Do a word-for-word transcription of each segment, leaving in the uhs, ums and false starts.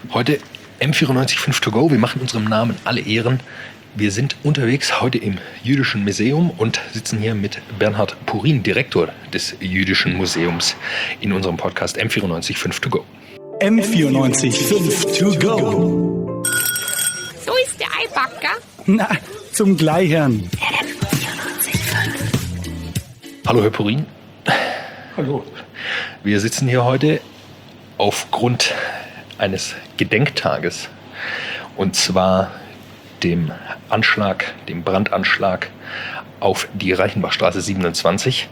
Heute M vierundneunzig Komma fünf to go. Wir machen unserem Namen alle Ehren. Wir sind unterwegs heute im Jüdischen Museum und sitzen hier mit Bernhard Purin, Direktor des Jüdischen Museums, in unserem Podcast M vierundneunzig Komma fünf to go. M vierundneunzig Komma fünf to go. So ist der Eibacker. Na, zum Gleichern. Hallo, Herr Purin. Hallo. Wir sitzen hier heute aufgrund eines Gedenktages, und zwar dem Anschlag, dem Brandanschlag auf die Reichenbachstraße siebenundzwanzig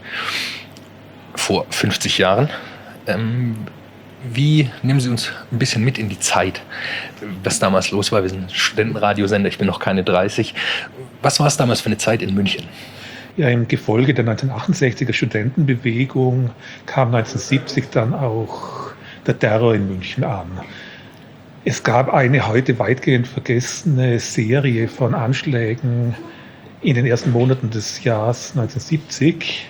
vor fünfzig Jahren. Ähm, wie nehmen Sie uns ein bisschen mit in die Zeit, was damals los war? Wir sind ein Studentenradiosender, ich bin noch keine dreißig. Was war es damals für eine Zeit in München? Ja, im Gefolge der neunzehnhundertachtundsechziger Studentenbewegung kam neunzehnhundertsiebzig dann auch der Terror in München an. Es gab eine heute weitgehend vergessene Serie von Anschlägen in den ersten Monaten des Jahres neunzehnhundertsiebzig,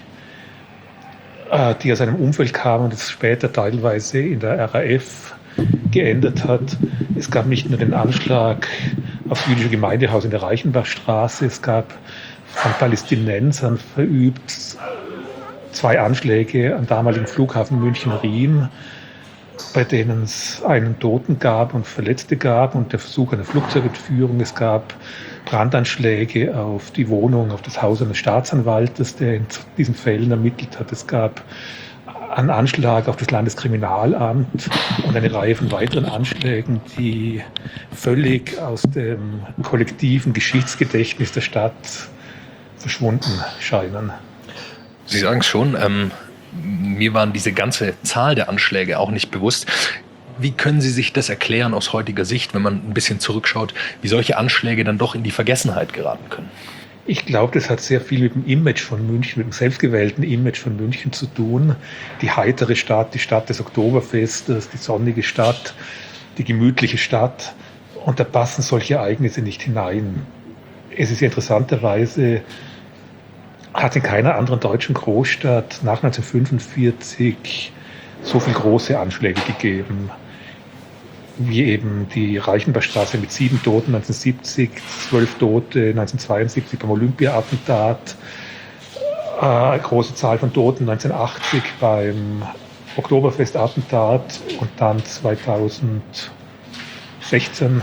die aus einem Umfeld kamen und es später teilweise in der R A F geändert hat. Es gab nicht nur den Anschlag aufs jüdische Gemeindehaus in der Reichenbachstraße, es gab von Palästinensern verübt zwei Anschläge am damaligen Flughafen München-Riem, bei denen es einen Toten gab und Verletzte gab und der Versuch einer Flugzeugentführung. Es gab Brandanschläge auf die Wohnung, auf das Haus eines Staatsanwaltes, der in diesen Fällen ermittelt hat. Es gab einen Anschlag auf das Landeskriminalamt und eine Reihe von weiteren Anschlägen, die völlig aus dem kollektiven Geschichtsgedächtnis der Stadt verschwunden scheinen. Sie sagen es schon, ähm, mir waren diese ganze Zahl der Anschläge auch nicht bewusst. Wie können Sie sich das erklären aus heutiger Sicht, wenn man ein bisschen zurückschaut, wie solche Anschläge dann doch in die Vergessenheit geraten können? Ich glaube, das hat sehr viel mit dem Image von München, mit dem selbstgewählten Image von München zu tun. Die heitere Stadt, die Stadt des Oktoberfestes, die sonnige Stadt, die gemütliche Stadt. Und da passen solche Ereignisse nicht hinein. Es ist interessanterweise, hat in keiner anderen deutschen Großstadt nach neunzehnhundertfünfundvierzig so viele große Anschläge gegeben, wie eben die Reichenbachstraße mit sieben Toten neunzehnhundertsiebzig, zwölf Tote neunzehnhundertzweiundsiebzig beim Olympia-Attentat, äh, eine große Zahl von Toten neunzehnhundertachtzig beim Oktoberfest-Attentat und dann zweitausendsechzehn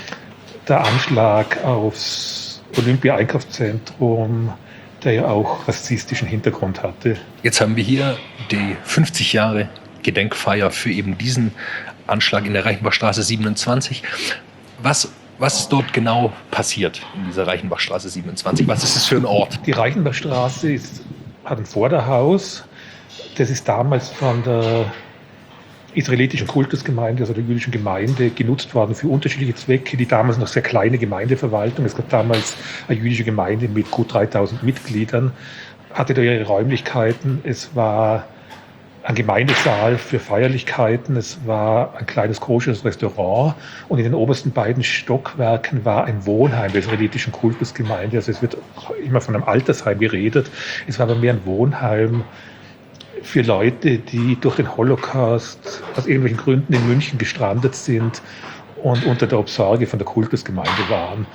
der Anschlag aufs Olympia-Einkaufszentrum, der ja auch rassistischen Hintergrund hatte. Jetzt haben wir hier die fünfzig Jahre Gedenkfeier für eben diesen Anschlag in der Reichenbachstraße siebenundzwanzig. Was, was ist dort genau passiert in dieser Reichenbachstraße siebenundzwanzig? Was ist es für ein Ort? Die Reichenbachstraße ist, hat ein Vorderhaus. Das ist damals von der israelitischen Kultusgemeinde, also der jüdischen Gemeinde, genutzt worden für unterschiedliche Zwecke. Die damals noch sehr kleine Gemeindeverwaltung, es gab damals eine jüdische Gemeinde mit gut dreitausend Mitgliedern, hatte da ihre Räumlichkeiten. Es war ein Gemeindesaal für Feierlichkeiten, es war ein kleines koscheres Restaurant und in den obersten beiden Stockwerken war ein Wohnheim der israelitischen Kultusgemeinde. Also es wird immer von einem Altersheim geredet, es war aber mehr ein Wohnheim für Leute, die durch den Holocaust aus irgendwelchen Gründen in München gestrandet sind und unter der Obsorge von der Kultusgemeinde waren.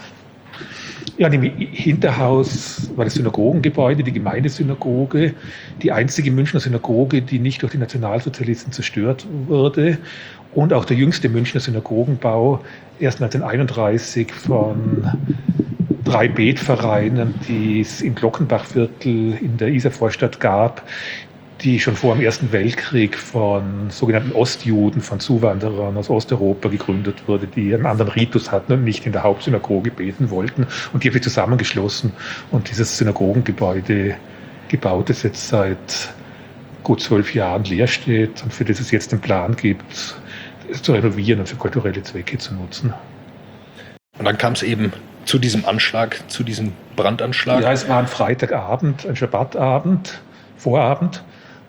Ja, im Hinterhaus war das Synagogengebäude, die Gemeindesynagoge, die einzige Münchner Synagoge, die nicht durch die Nationalsozialisten zerstört wurde, und auch der jüngste Münchner Synagogenbau, erst neunzehnhunderteinunddreißig von drei Betvereinen, die es im Glockenbachviertel in der Isarvorstadt gab, die schon vor dem Ersten Weltkrieg von sogenannten Ostjuden, von Zuwanderern aus Osteuropa gegründet wurde, die einen anderen Ritus hatten und nicht in der Hauptsynagoge beten wollten. Und die haben sich zusammengeschlossen und dieses Synagogengebäude gebaut, das jetzt seit gut zwölf Jahren leer steht und für das es jetzt den Plan gibt, es zu renovieren und für kulturelle Zwecke zu nutzen. Und dann kam es eben zu diesem Anschlag, zu diesem Brandanschlag. Ja, es war ein Freitagabend, ein Schabbatabend, Vorabend.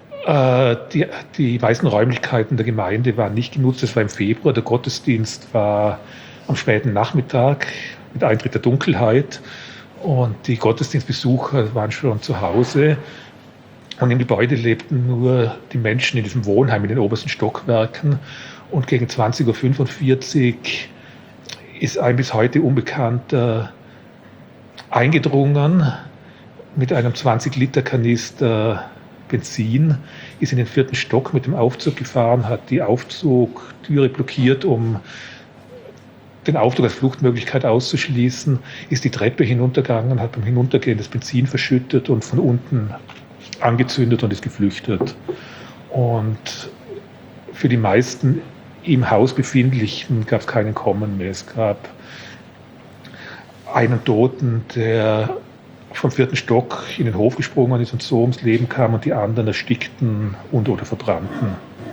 Die, die meisten Räumlichkeiten der Gemeinde waren nicht genutzt. Das war im Februar. Der Gottesdienst war am späten Nachmittag mit Eintritt der Dunkelheit. Und die Gottesdienstbesucher waren schon zu Hause. Und im Gebäude lebten nur die Menschen in diesem Wohnheim in den obersten Stockwerken. Und gegen zwanzig Uhr fünfundvierzig ist ein bis heute Unbekannter eingedrungen mit einem zwanzig Liter Kanister Benzin, ist in den vierten Stock mit dem Aufzug gefahren, hat die Aufzugtüre blockiert, um den Aufzug als Fluchtmöglichkeit auszuschließen, ist die Treppe hinuntergegangen, hat beim Hinuntergehen das Benzin verschüttet und von unten angezündet und ist geflüchtet. Und für die meisten im Haus Befindlichen gab es kein Entkommen mehr. Es gab einen Toten, der vom vierten Stock in den Hof gesprungen ist und so ums Leben kam, und die anderen erstickten und oder verbrannten.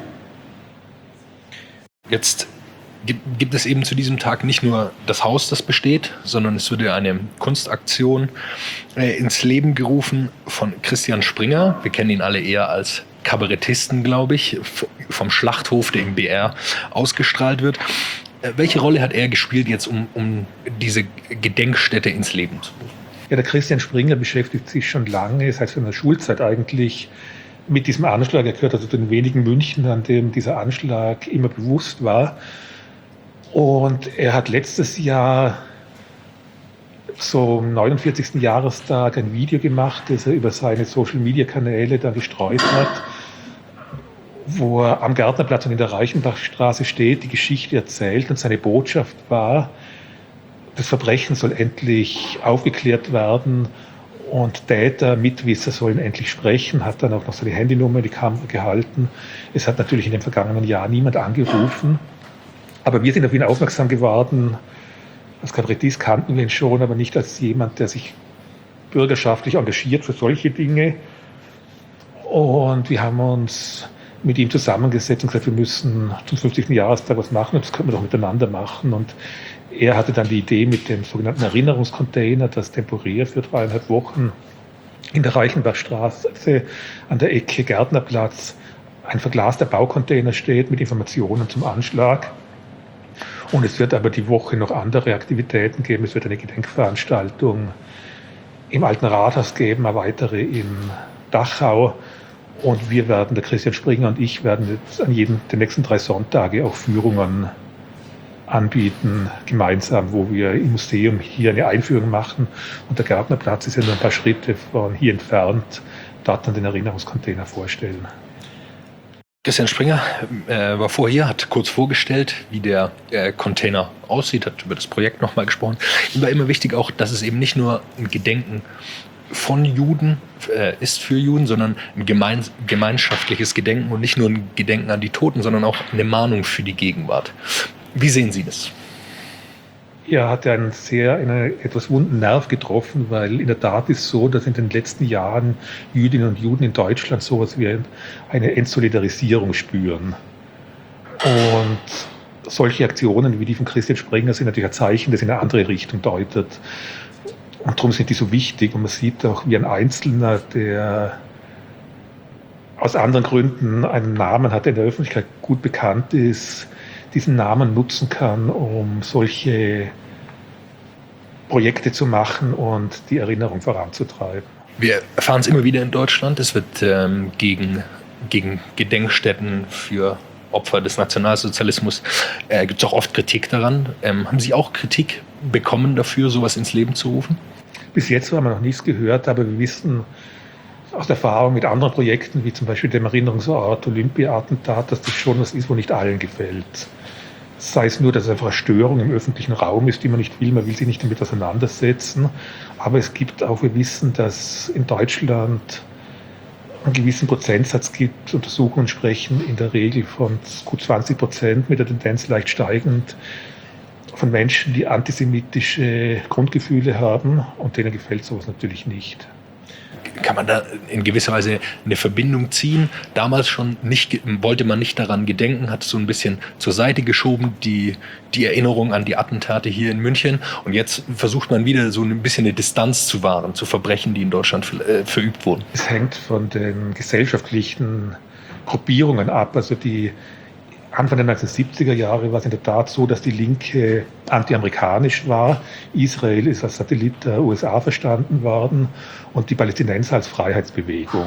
Jetzt gibt es eben zu diesem Tag nicht nur das Haus, das besteht, sondern es wurde eine Kunstaktion äh, ins Leben gerufen von Christian Springer. Wir kennen ihn alle eher als Kabarettisten, glaube ich, vom Schlachthof, der im B R ausgestrahlt wird. Äh, welche Rolle hat er gespielt jetzt, um, um diese Gedenkstätte ins Leben zu rufen? Ja, der Christian Springer beschäftigt sich schon lange, das heißt in der Schulzeit eigentlich, mit diesem Anschlag. Er gehört also zu den wenigen München, an dem dieser Anschlag immer bewusst war. Und er hat letztes Jahr zum neunundvierzigsten Jahrestag ein Video gemacht, das er über seine Social-Media-Kanäle dann gestreut hat, wo er am Gärtnerplatz und in der Reichenbachstraße steht, die Geschichte erzählt, und seine Botschaft war, das Verbrechen soll endlich aufgeklärt werden und Täter, Mitwisser sollen endlich sprechen, hat dann auch noch seine Handynummer in die Kamera gehalten. Es hat natürlich in dem vergangenen Jahr niemand angerufen, aber wir sind auf ihn aufmerksam geworden. Als Kabarettist kannten wir ihn schon, aber nicht als jemand, der sich bürgerschaftlich engagiert für solche Dinge. Und wir haben uns mit ihm zusammengesetzt und gesagt, wir müssen zum fünfzigsten Jahrestag was machen, und das können wir doch miteinander machen. Und er hatte dann die Idee mit dem sogenannten Erinnerungscontainer, das temporär für dreieinhalb Wochen in der Reichenbachstraße an der Ecke Gärtnerplatz ein verglaster Baucontainer steht mit Informationen zum Anschlag. Und es wird aber die Woche noch andere Aktivitäten geben. Es wird eine Gedenkveranstaltung im Alten Rathaus geben, eine weitere in Dachau. Und wir werden, der Christian Springer und ich, werden jetzt an jedem der nächsten drei Sonntage auch Führungen anbieten, gemeinsam, wo wir im Museum hier eine Einführung machen. Und der Gärtnerplatz ist ja nur ein paar Schritte von hier entfernt, dort dann den Erinnerungscontainer vorstellen. Christian Springer äh, war vorher, hat kurz vorgestellt, wie der äh, Container aussieht, hat über das Projekt nochmal gesprochen. Ihm war immer wichtig auch, dass es eben nicht nur ein Gedenken von Juden äh, ist für Juden, sondern ein gemein, gemeinschaftliches Gedenken und nicht nur ein Gedenken an die Toten, sondern auch eine Mahnung für die Gegenwart. Wie sehen Sie das? Er hat einen sehr, einen etwas wunden Nerv getroffen, weil in der Tat ist so, dass in den letzten Jahren Jüdinnen und Juden in Deutschland sowas wie eine Entsolidarisierung spüren. Und solche Aktionen wie die von Christian Springer sind natürlich ein Zeichen, das in eine andere Richtung deutet. Und darum sind die so wichtig. Und man sieht auch, wie ein Einzelner, der aus anderen Gründen einen Namen hat, der in der Öffentlichkeit gut bekannt ist, diesen Namen nutzen kann, um solche Projekte zu machen und die Erinnerung voranzutreiben. Wir erfahren es immer wieder in Deutschland. Es wird ähm, gegen, gegen Gedenkstätten für Opfer des Nationalsozialismus, äh, gibt es auch oft Kritik daran. Ähm, haben Sie auch Kritik bekommen dafür, sowas ins Leben zu rufen? Bis jetzt haben wir noch nichts gehört, aber wir wissen aus Erfahrung mit anderen Projekten, wie zum Beispiel dem Erinnerungsort Olympia-Attentat, dass das schon was ist, wo nicht allen gefällt. Sei es nur, dass es einfach eine Störung im öffentlichen Raum ist, die man nicht will, man will sich nicht damit auseinandersetzen. Aber es gibt auch, wir wissen, dass in Deutschland einen gewissen Prozentsatz gibt. Untersuchungen sprechen in der Regel von gut zwanzig Prozent, mit der Tendenz leicht steigend, von Menschen, die antisemitische Grundgefühle haben, und denen gefällt sowas natürlich nicht. Kann man da in gewisser Weise eine Verbindung ziehen? Damals schon nicht, wollte man nicht daran gedenken, hat es so ein bisschen zur Seite geschoben, die, die Erinnerung an die Attentate hier in München. Und jetzt versucht man wieder so ein bisschen eine Distanz zu wahren zu Verbrechen, die in Deutschland ver, äh, verübt wurden. Es hängt von den gesellschaftlichen Gruppierungen ab. Also die Anfang der neunzehnhundertsiebziger Jahre war es in der Tat so, dass die Linke anti-amerikanisch war. Israel ist als Satellit der U S A verstanden worden und die Palästinenser als Freiheitsbewegung.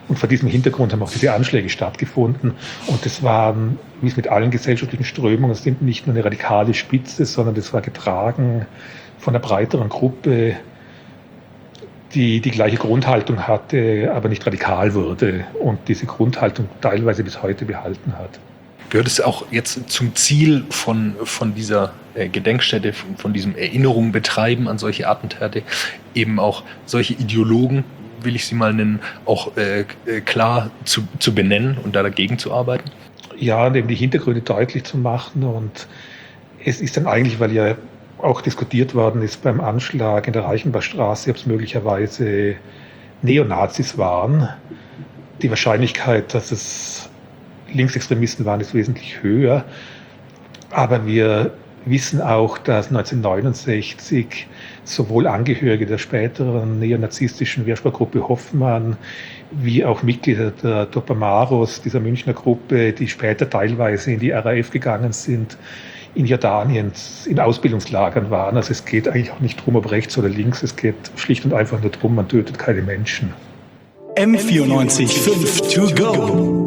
Und vor diesem Hintergrund haben auch diese Anschläge stattgefunden. Und das waren, wie es mit allen gesellschaftlichen Strömungen sind, nicht nur eine radikale Spitze, sondern das war getragen von einer breiteren Gruppe, die die gleiche Grundhaltung hatte, aber nicht radikal wurde und diese Grundhaltung teilweise bis heute behalten hat. Gehört es auch jetzt zum Ziel von, von dieser äh, Gedenkstätte, von, von diesem Erinnerung betreiben an solche Attentate, eben auch solche Ideologen, will ich sie mal nennen, auch äh, klar zu, zu benennen und da dagegen zu arbeiten? Ja, und eben die Hintergründe deutlich zu machen. Und es ist dann eigentlich, weil ja auch diskutiert worden ist beim Anschlag in der Reichenbachstraße, ob es möglicherweise Neonazis waren. Die Wahrscheinlichkeit, dass es Linksextremisten waren, ist wesentlich höher. Aber wir wissen auch, dass neunzehnhundertneunundsechzig sowohl Angehörige der späteren neonazistischen Wehrsportgruppe Hoffmann wie auch Mitglieder der Topamaros, dieser Münchner Gruppe, die später teilweise in die R A F gegangen sind, in Jordanien in Ausbildungslagern waren. Also es geht eigentlich auch nicht drum, ob rechts oder links, es geht schlicht und einfach nur drum, man tötet keine Menschen. M vierundneunzig Komma fünf to go.